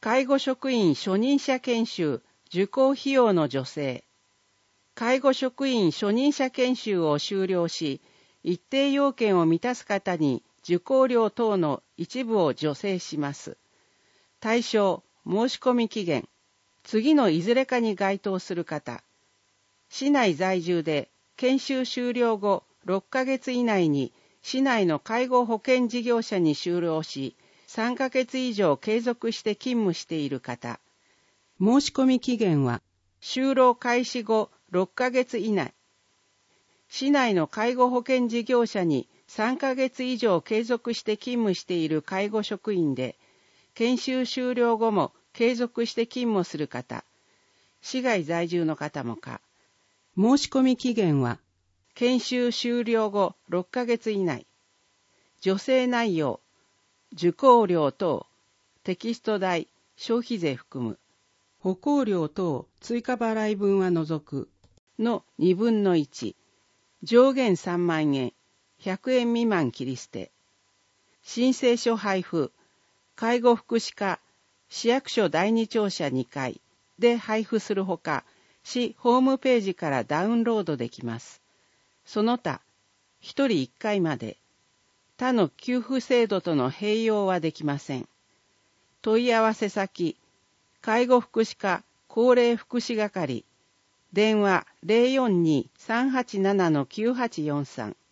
介護職員初任者研修受講費用の助成。介護職員初任者研修を修了し、一定要件を満たす方に受講料等の一部を助成します。対象、申し込み期限、次のいずれかに該当する方。市内在住で研修終了後6ヶ月以内に市内の介護保険事業者に就労し、3ヶ月以上継続して勤務している方。申し込み期限は就労開始後6ヶ月以内。市内の介護保険事業者に3ヶ月以上継続して勤務している介護職員で、研修終了後も継続して勤務する方。市外在住の方もか。申し込み期限は研修終了後6ヶ月以内。助成内容、受講料等、テキスト代、消費税含む、歩行料等追加払い分は除くの2分の1。上限3万円、100円未満切り捨て。申請書配布、介護福祉課、市役所第二庁舎2階で配布するほか、市ホームページからダウンロードできます。その他、1人1回まで、他の給付制度との併用はできません。問い合わせ先、介護福祉課高齢福祉係、電話 042-387-9843